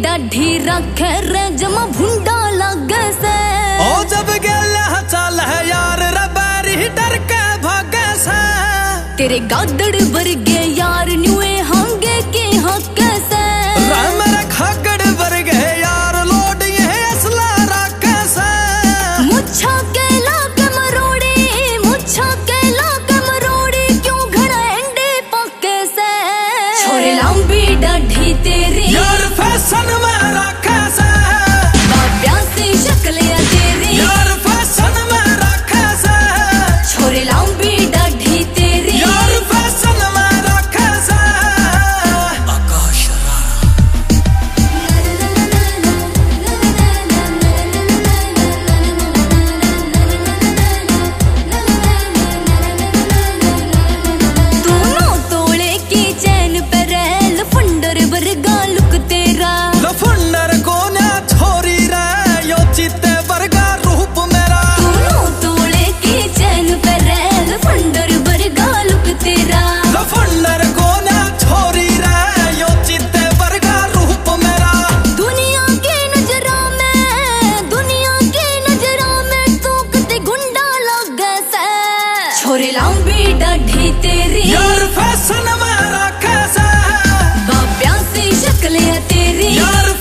डाढ़ी रखे रे जमा भुंडा लगे से। ओ जब गेले चल है यार रबारी डर के भागे से। तेरे गादड़ वर्गे यार न्यूए होंगे के हक से। मेरे खागड़ वर्गे यार लोड ये असला रखे से। मुच्छा के लाके मरोड़ी, मुच्छा के लाके मरोड़ी क्यों घड़ा एंडे पक्के से। छोरे लंबी डाढ़ी तेरी यार फैशन में रखे से। बाब्या सी शक्ल या तेरी यार फैशन में रखे से। छोरे लंबी डाढ़ी तेरी यार फैशन में रखे से। आकाश दोनों तोड़े की चैन पे रेल फंडर वर्गा लुक तेरा। लफंडर को ना छोरी रे यो चित्ते वर्गा रूप मेरा। दोनों तोड़े की चैन पे रेल फंडर वर्गा लुक तेरा। लफंडर को ना छोरी रे यो चित्ते वर्गा रूप मेरा। दुनिया की नजरों में, दुनिया की नजरों में तू कते गुंडा लगे से। छोरे लंबी डाढ़ी तेरी यार फैशन में रखे से। बाब्या सी शक्ल है तेरी यार